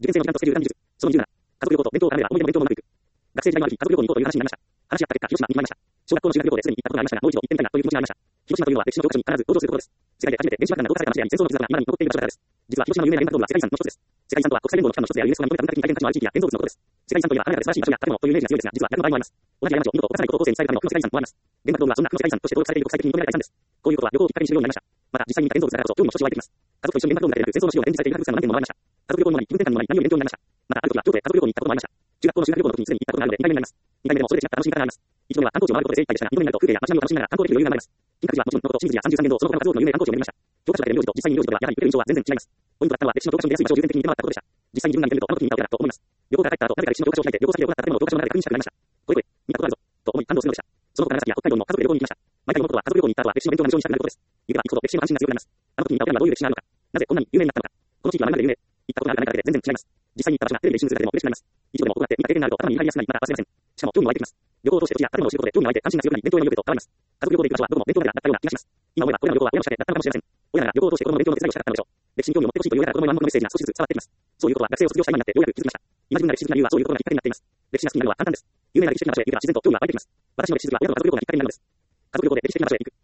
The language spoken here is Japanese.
受験生の時間とスケジュール管理術。その27、家族旅行と勉強を絡めれば思い出の勉強もうまくいく。学生時代のある日、家族旅行に行こうという話になりました。話し合った結果、広島に決まりました。小学校の修学旅行ですでに行ったことがありましたが、もう一度行ってみたいなという気持ちがありました。広島というのは歴史の教科書に必ず登場するところです。世界で初めて原子爆弾が投下された町であり、戦争の傷跡が今に残っている場所だからです。実は広島の有名な原爆ドームは世界遺産の一つです。世界遺産とは国際連合の機関の一つであるユネスコが認めた文化的に大変価値のある地域や建造物のことです。世界遺産というのは華やかで素晴らしい場所や建物というイメージが強いですが、実は逆の場合もあります。同じ過ちを二度と犯さないことを後世に伝えるための負の世界遺産もあります。原爆ドームはそんな負の世界遺産として登録されている国際的に認められた遺産です。こういうことは旅行をきっかけにするようになりました。また、実際に見た建造物だからこそ興味も少し湧いてきます。家族と一緒に原爆ドームだけでなく、戦争の資料が展示されている博物館の何点も回りました。家族旅行の間に気分転換の間に何より勉強になりました。また、ある時は京都へ家族旅行に行ったこともありました。中学校の修学旅行の時にすでに行ったことがあるので2回目になります。2回目でもそれで違った楽しみ方があります。一度目は観光地を回ることで精一杯でしたが、二度目になると風景や街並みを楽しみながら観光できる余裕が生まれます。金閣寺はもちろんのこと、清水や三十三間堂、その他の数多くの有名観光地を巡りました。教科書だけで名字と実際に名字とではやはり受ける印象は全然違います。ポイントだったのは歴史の教科書に出やすい場所を重点的に見て回ったことでした。実際に自分が見てみると、あの時に見たお寺だと思います。旅行から帰った後、なぜか歴史の教科書を開いて、旅行先で行った建物を教科書の中で確認したくなりました。これ見たことあるぞ、と思い感動するのでした。その他長崎や北海道にも家族で旅行に行きました。毎回思うことは家族旅行に行った後は歴史の勉強が非常にしたくなることです。行けば行くほど歴史の関心が強くなります。あの時に見たお寺にはどういう歴史があるのか、なぜこんなに有名になったのか、この地域は何まで有名、行ったことがあるかないかだけで全然違います。実際に行った場所がテレビで一瞬映るだけでも嬉しくなります。一度でも多くなって見た経験があると頭に入りやすくなり、また忘れません。しかも興味も湧いてきます。旅行を通して土地や建物を知ることで興味が湧いて関心が強くなり、勉強への意欲と変わります。家族旅行で行く場所はどこも勉強がてらだったような気がします。今思えばこれらの旅行は親の下でだったのかもしれません。親が旅行を通して子供の勉強の手伝いをしたかったのでしょう。歴史に興味を持ってほしいという親から子供に暗黙のメッセージが少しずつ伝わってきます。そういうことは学生を卒業した今になってようやく気づきました。今自分が歴史好きな理由はそういうことがきっかけになっています。歴史が好きになるのは簡単です。有名な歴史的な場所へ行けば自然と興味が湧いてきます。私の歴史好きは親との家族旅行がきっかけになるのです。家族旅行で歴史的な場所へ行く。